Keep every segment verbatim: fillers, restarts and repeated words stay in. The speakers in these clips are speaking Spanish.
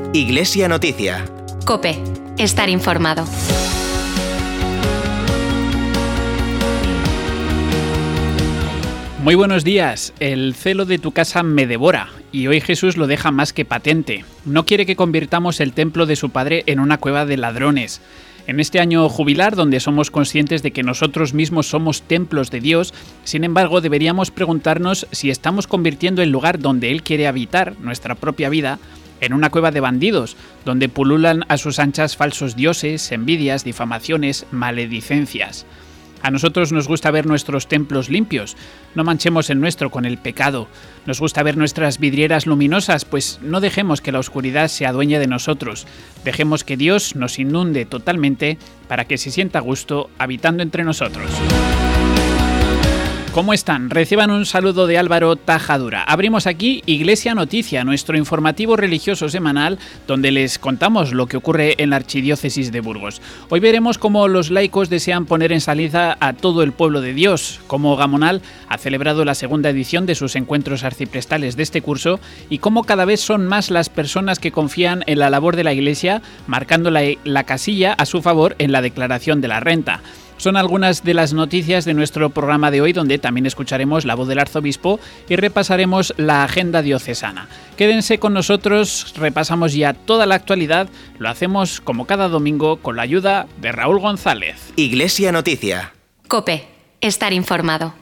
Iglesia Noticia. COPE. Estar informado. Muy buenos días. El celo de tu casa me devora y hoy Jesús lo deja más que patente. No quiere que convirtamos el templo de su Padre en una cueva de ladrones. En este año jubilar, donde somos conscientes de que nosotros mismos somos templos de Dios, sin embargo, deberíamos preguntarnos si estamos convirtiendo el lugar donde Él quiere habitar, nuestra propia vida, en una cueva de bandidos, donde pululan a sus anchas falsos dioses, envidias, difamaciones, maledicencias. A nosotros nos gusta ver nuestros templos limpios, no manchemos el nuestro con el pecado. Nos gusta ver nuestras vidrieras luminosas, pues no dejemos que la oscuridad se adueñe de nosotros. Dejemos que Dios nos inunde totalmente para que se sienta a gusto habitando entre nosotros. ¿Cómo están? Reciban un saludo de Álvaro Tajadura. Abrimos aquí Iglesia Noticia, nuestro informativo religioso semanal, donde les contamos lo que ocurre en la Archidiócesis de Burgos. Hoy veremos cómo los laicos desean poner en salida a todo el pueblo de Dios, cómo Gamonal ha celebrado la segunda edición de sus encuentros arciprestales de este curso y cómo cada vez son más las personas que confían en la labor de la Iglesia, marcando la, la casilla a su favor en la declaración de la renta. Son algunas de las noticias de nuestro programa de hoy, donde también escucharemos la voz del arzobispo y repasaremos la agenda diocesana. Quédense con nosotros, repasamos ya toda la actualidad, lo hacemos como cada domingo con la ayuda de Raúl González. Iglesia Noticia. COPE. Estar informado.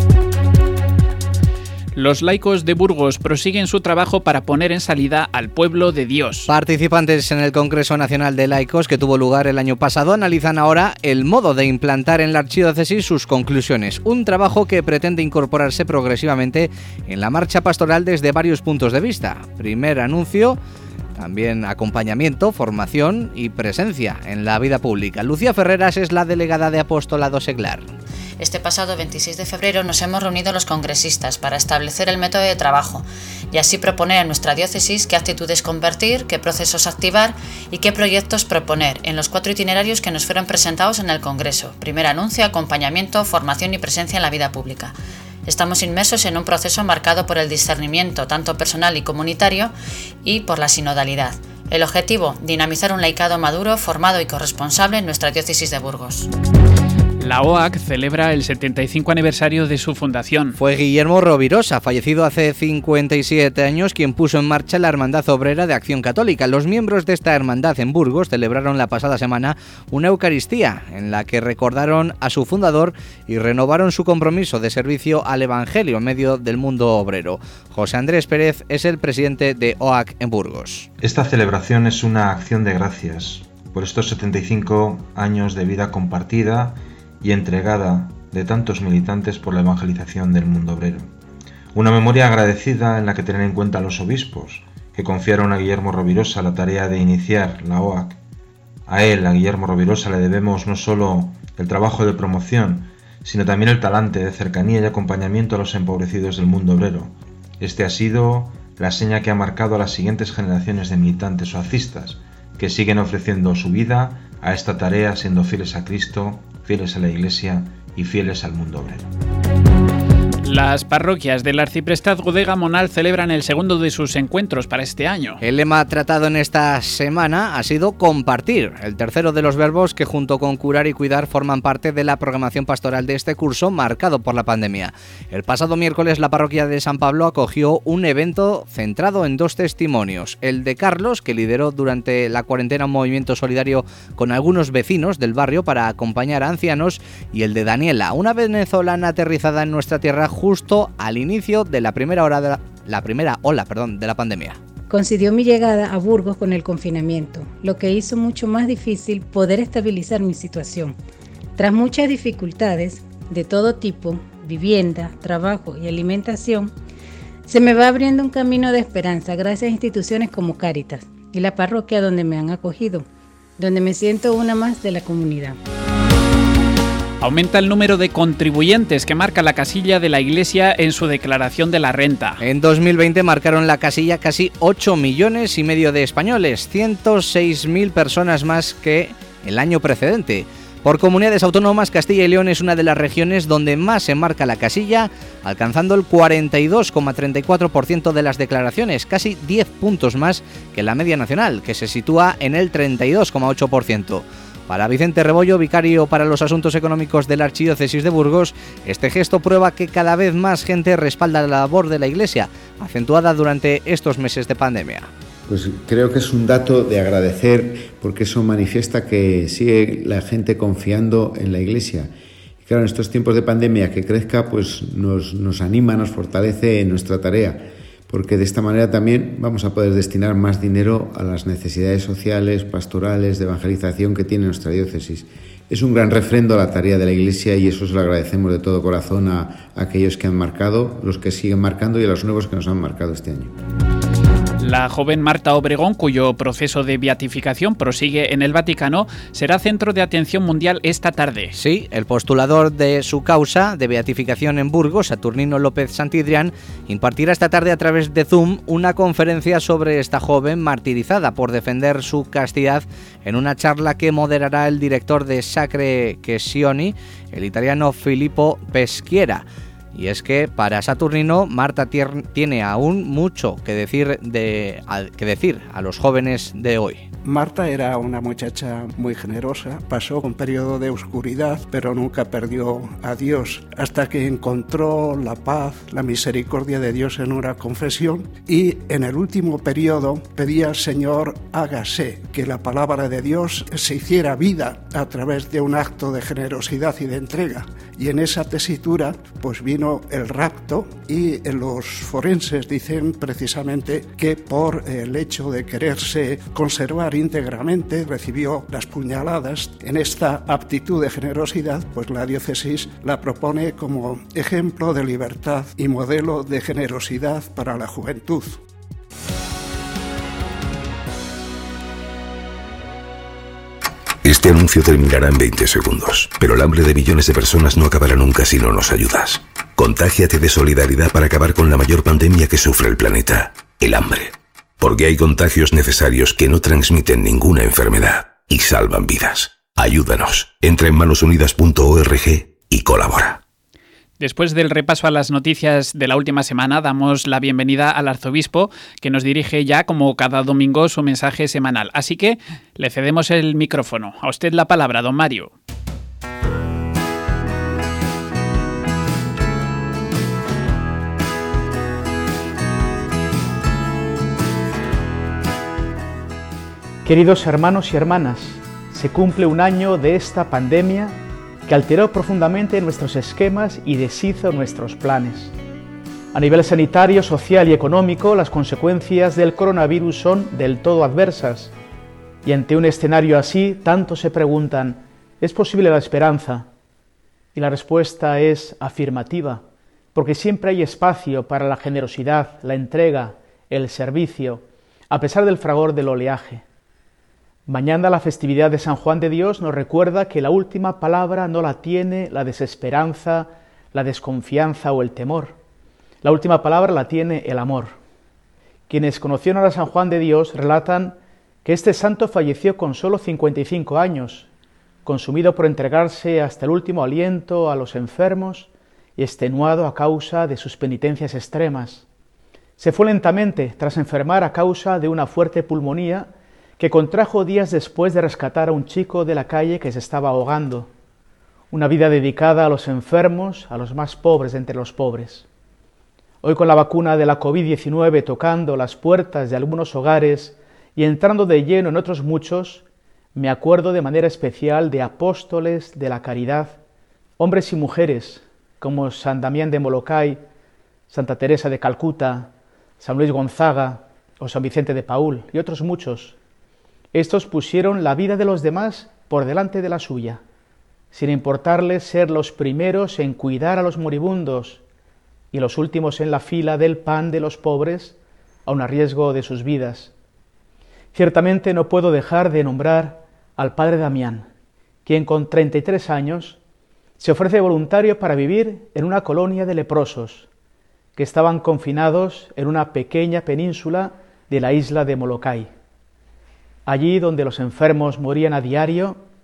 Los laicos de Burgos prosiguen su trabajo para poner en salida al pueblo de Dios. Participantes en el Congreso Nacional de Laicos, que tuvo lugar el año pasado, analizan ahora el modo de implantar en la archidiócesis sus conclusiones. Un trabajo que pretende incorporarse progresivamente en la marcha pastoral desde varios puntos de vista. Primer anuncio, también acompañamiento, formación y presencia en la vida pública. Lucía Ferreras es la delegada de Apostolado Seglar. Este pasado veintiséis de febrero nos hemos reunido los congresistas para establecer el método de trabajo y así proponer a nuestra diócesis qué actitudes convertir, qué procesos activar y qué proyectos proponer en los cuatro itinerarios que nos fueron presentados en el Congreso: primer anuncio, acompañamiento, formación y presencia en la vida pública. Estamos inmersos en un proceso marcado por el discernimiento, tanto personal y comunitario, y por la sinodalidad. El objetivo, dinamizar un laicado maduro, formado y corresponsable en nuestra diócesis de Burgos. La O A C celebra el setenta y cinco aniversario de su fundación. Fue Guillermo Rovirosa, fallecido hace cincuenta y siete años, quien puso en marcha la Hermandad Obrera de Acción Católica. Los miembros de esta hermandad en Burgos celebraron la pasada semana una Eucaristía en la que recordaron a su fundador y renovaron su compromiso de servicio al Evangelio en medio del mundo obrero. José Andrés Pérez es el presidente de O A C en Burgos. Esta celebración es una acción de gracias por estos setenta y cinco años de vida compartida y entregada de tantos militantes por la evangelización del mundo obrero. Una memoria agradecida en la que tener en cuenta a los obispos, que confiaron a Guillermo Rovirosa la tarea de iniciar la O A C. A él, a Guillermo Rovirosa, le debemos no solo el trabajo de promoción, sino también el talante de cercanía y acompañamiento a los empobrecidos del mundo obrero. Este ha sido la seña que ha marcado a las siguientes generaciones de militantes oacistas, que siguen ofreciendo su vida a esta tarea siendo fieles a Cristo, fieles a la Iglesia y fieles al mundo obrero. Las parroquias del Arciprestazgo de Gamonal celebran el segundo de sus encuentros para este año. El lema tratado en esta semana ha sido compartir, el tercero de los verbos que junto con curar y cuidar forman parte de la programación pastoral de este curso marcado por la pandemia. El pasado miércoles la parroquia de San Pablo acogió un evento centrado en dos testimonios: el de Carlos, que lideró durante la cuarentena un movimiento solidario con algunos vecinos del barrio para acompañar a ancianos, y el de Daniela, una venezolana aterrizada en nuestra tierra justo al inicio de la primera hora de la, la primera ola, perdón, de la pandemia. Coincidió mi llegada a Burgos con el confinamiento, lo que hizo mucho más difícil poder estabilizar mi situación. Tras muchas dificultades de todo tipo, vivienda, trabajo y alimentación, se me va abriendo un camino de esperanza gracias a instituciones como Cáritas y la parroquia donde me han acogido, donde me siento una más de la comunidad. Aumenta el número de contribuyentes que marca la casilla de la Iglesia en su declaración de la renta. En dos mil veinte marcaron la casilla casi ocho millones y medio de españoles, ciento seis mil personas más que el año precedente. Por comunidades autónomas, Castilla y León es una de las regiones donde más se marca la casilla, alcanzando el cuarenta y dos coma treinta y cuatro por ciento de las declaraciones, casi diez puntos más que la media nacional, que se sitúa en el treinta y dos coma ocho por ciento. Para Vicente Rebollo, vicario para los asuntos económicos de la Archidiócesis de Burgos, este gesto prueba que cada vez más gente respalda la labor de la Iglesia, acentuada durante estos meses de pandemia. Pues creo que es un dato de agradecer, porque eso manifiesta que sigue la gente confiando en la Iglesia. Y claro, en estos tiempos de pandemia, que crezca, pues nos, nos anima, nos fortalece en nuestra tarea, porque de esta manera también vamos a poder destinar más dinero a las necesidades sociales, pastorales, de evangelización que tiene nuestra diócesis. Es un gran refrendo a la tarea de la Iglesia y eso se lo agradecemos de todo corazón a, a aquellos que han marcado, los que siguen marcando y a los nuevos que nos han marcado este año. La joven Marta Obregón, cuyo proceso de beatificación prosigue en el Vaticano, será centro de atención mundial esta tarde. Sí, el postulador de su causa de beatificación en Burgos, Saturnino López Santidrián, impartirá esta tarde a través de Zoom una conferencia sobre esta joven martirizada por defender su castidad en una charla que moderará el director de Sacre Questioni, el italiano Filippo Peschiera. Y es que para Saturnino, Marta tiene aún mucho que decir, de, a, que decir a los jóvenes de hoy. Marta era una muchacha muy generosa, pasó un periodo de oscuridad, pero nunca perdió a Dios, hasta que encontró la paz, la misericordia de Dios en una confesión, y en el último periodo pedía al Señor, hágase, que la palabra de Dios se hiciera vida a través de un acto de generosidad y de entrega. Y en esa tesitura pues vino el rapto, y los forenses dicen precisamente que por el hecho de quererse conservar íntegramente recibió las puñaladas. En esta aptitud de generosidad, pues la diócesis la propone como ejemplo de libertad y modelo de generosidad para la juventud. Este anuncio terminará en veinte segundos, pero el hambre de millones de personas no acabará nunca si no nos ayudas. Contágiate de solidaridad para acabar con la mayor pandemia que sufre el planeta, el hambre. Porque hay contagios necesarios que no transmiten ninguna enfermedad y salvan vidas. Ayúdanos. Entra en manos unidas punto org y colabora. Después del repaso a las noticias de la última semana, damos la bienvenida al arzobispo, que nos dirige ya, como cada domingo, su mensaje semanal. Así que le cedemos el micrófono. A usted la palabra, don Mario. Queridos hermanos y hermanas, se cumple un año de esta pandemia que alteró profundamente nuestros esquemas y deshizo nuestros planes. A nivel sanitario, social y económico, las consecuencias del coronavirus son del todo adversas. Y ante un escenario así, tantos se preguntan, ¿es posible la esperanza? Y la respuesta es afirmativa, porque siempre hay espacio para la generosidad, la entrega, el servicio, a pesar del fragor del oleaje. Mañana la festividad de San Juan de Dios nos recuerda que la última palabra no la tiene la desesperanza, la desconfianza o el temor. La última palabra la tiene el amor. Quienes conocieron a San Juan de Dios relatan que este santo falleció con solo cincuenta y cinco años, consumido por entregarse hasta el último aliento a los enfermos y extenuado a causa de sus penitencias extremas. Se fue lentamente tras enfermar a causa de una fuerte pulmonía que contrajo días después de rescatar a un chico de la calle que se estaba ahogando. Una vida dedicada a los enfermos, a los más pobres de entre los pobres. Hoy, con la vacuna de la covid diecinueve tocando las puertas de algunos hogares y entrando de lleno en otros muchos, me acuerdo de manera especial de apóstoles de la caridad, hombres y mujeres como San Damián de Molokai, Santa Teresa de Calcuta, San Luis Gonzaga o San Vicente de Paúl y otros muchos. Estos pusieron la vida de los demás por delante de la suya, sin importarles ser los primeros en cuidar a los moribundos y los últimos en la fila del pan de los pobres, aun a riesgo de sus vidas. Ciertamente no puedo dejar de nombrar al padre Damián, quien con treinta y tres años se ofrece voluntario para vivir en una colonia de leprosos, que estaban confinados en una pequeña península de la isla de Molokai. Allí donde los enfermos morían a diario,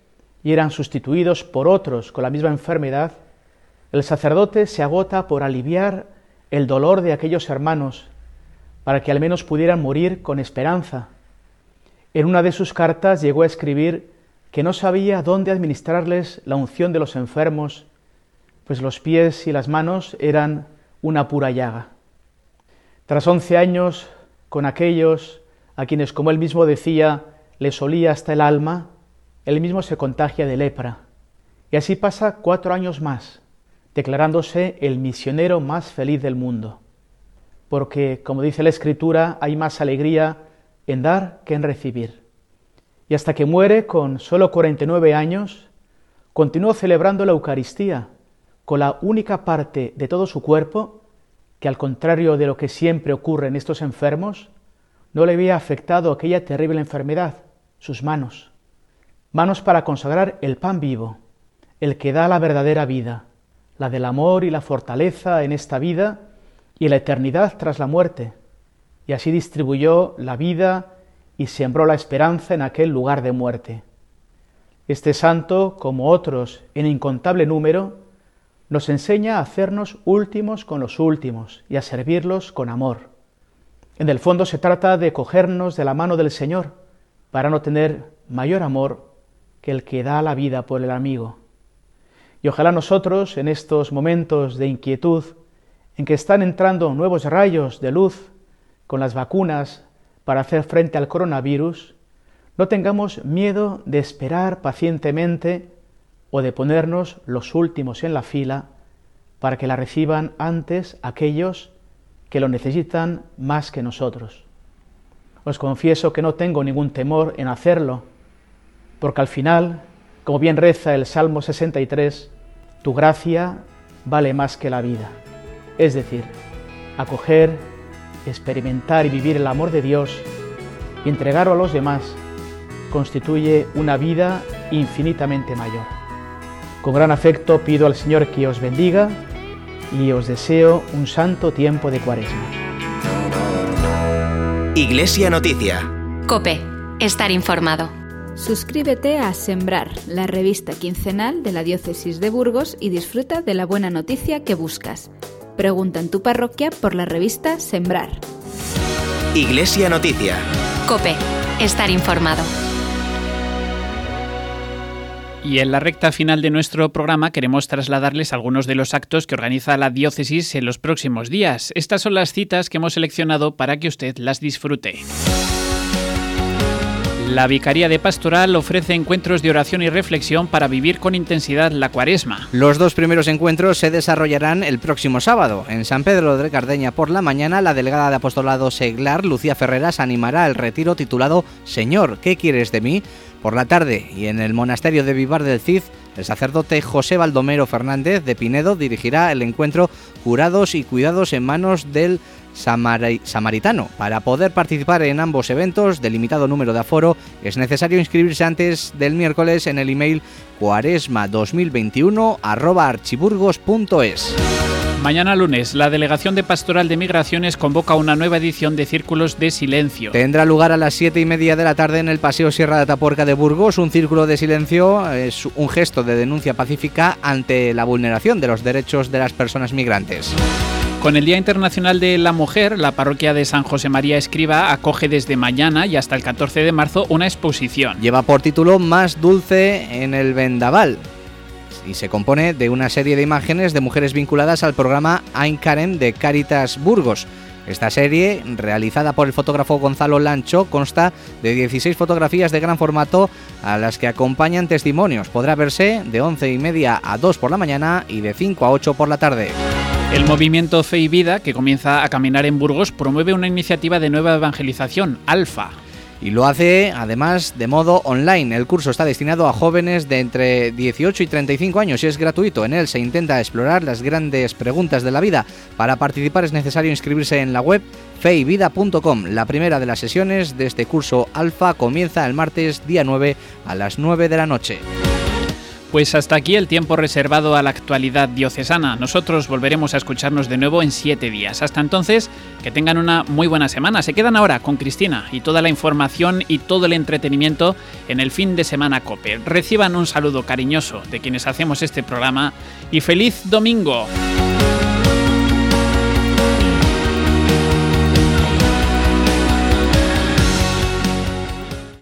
y eran sustituidos por otros con la misma enfermedad, el sacerdote se agota por aliviar el dolor de aquellos hermanos para que al menos pudieran morir con esperanza. En una de sus cartas llegó a escribir que no sabía dónde administrarles la unción de los enfermos, pues los pies y las manos eran una pura llaga. Tras once años con aquellos a quienes, como él mismo decía, les olía hasta el alma, él mismo se contagia de lepra. Y así pasa cuatro años más, declarándose el misionero más feliz del mundo. Porque, como dice la Escritura, hay más alegría en dar que en recibir. Y hasta que muere con solo cuarenta y nueve años, continuó celebrando la Eucaristía con la única parte de todo su cuerpo que, al contrario de lo que siempre ocurre en estos enfermos, no le había afectado aquella terrible enfermedad, sus manos. Manos para consagrar el pan vivo, el que da la verdadera vida, la del amor y la fortaleza en esta vida y la eternidad tras la muerte. Y así distribuyó la vida y sembró la esperanza en aquel lugar de muerte. Este santo, como otros en incontable número, nos enseña a hacernos últimos con los últimos y a servirlos con amor. En el fondo se trata de cogernos de la mano del Señor para no tener mayor amor que el que da la vida por el amigo. Y ojalá nosotros, en estos momentos de inquietud, en que están entrando nuevos rayos de luz con las vacunas para hacer frente al coronavirus, no tengamos miedo de esperar pacientemente o de ponernos los últimos en la fila para que la reciban antes aquellos que lo necesitan más que nosotros. Os confieso que no tengo ningún temor en hacerlo, porque al final, como bien reza el Salmo sesenta y tres, tu gracia vale más que la vida. Es decir, acoger, experimentar y vivir el amor de Dios y entregarlo a los demás constituye una vida infinitamente mayor. Con gran afecto pido al Señor que os bendiga y os deseo un santo tiempo de Cuaresma. Iglesia Noticia. COPE. Estar informado. Suscríbete a Sembrar, la revista quincenal de la Diócesis de Burgos, y disfruta de la buena noticia que buscas. Pregunta en tu parroquia por la revista Sembrar. Iglesia Noticia. COPE. Estar informado. Y en la recta final de nuestro programa queremos trasladarles algunos de los actos que organiza la diócesis en los próximos días. Estas son las citas que hemos seleccionado para que usted las disfrute. La Vicaría de Pastoral ofrece encuentros de oración y reflexión para vivir con intensidad la Cuaresma. Los dos primeros encuentros se desarrollarán el próximo sábado. En San Pedro de Cardeña por la mañana, la delegada de Apostolado Seglar, Lucía Ferreras, animará el retiro titulado Señor, ¿qué quieres de mí? Por la tarde, y en el monasterio de Vivar del Cid, el sacerdote José Baldomero Fernández de Pinedo dirigirá el encuentro Curados y Cuidados en manos del Samari- Samaritano. Para poder participar en ambos eventos de limitado número de aforo, es necesario inscribirse antes del miércoles en el email cuaresma dos mil veintiuno arroba archiburgos punto es. Mañana lunes, la Delegación de Pastoral de Migraciones convoca una nueva edición de Círculos de Silencio. Tendrá lugar a las siete y media de la tarde en el Paseo Sierra de Atapuerca de Burgos. Un círculo de silencio es un gesto de denuncia pacífica ante la vulneración de los derechos de las personas migrantes. Con el Día Internacional de la Mujer, la parroquia de San José María Escriba acoge desde mañana y hasta el catorce de marzo una exposición. Lleva por título Más dulce en el vendaval y se compone de una serie de imágenes de mujeres vinculadas al programa Ain Karen de Cáritas Burgos. Esta serie, realizada por el fotógrafo Gonzalo Lancho, consta de dieciséis fotografías de gran formato a las que acompañan testimonios. Podrá verse de once y media a dos por la mañana y de cinco a ocho por la tarde. El movimiento Fe y Vida, que comienza a caminar en Burgos, promueve una iniciativa de nueva evangelización, Alfa. Y lo hace, además, de modo online. El curso está destinado a jóvenes de entre dieciocho y treinta y cinco años y es gratuito. En él se intenta explorar las grandes preguntas de la vida. Para participar es necesario inscribirse en la web fe y vida punto com. La primera de las sesiones de este curso Alfa comienza el martes día nueve a las nueve de la noche. Pues hasta aquí el tiempo reservado a la actualidad diocesana. Nosotros volveremos a escucharnos de nuevo en siete días. Hasta entonces, que tengan una muy buena semana. Se quedan ahora con Cristina y toda la información y todo el entretenimiento en el fin de semana COPE. Reciban un saludo cariñoso de quienes hacemos este programa y ¡feliz domingo!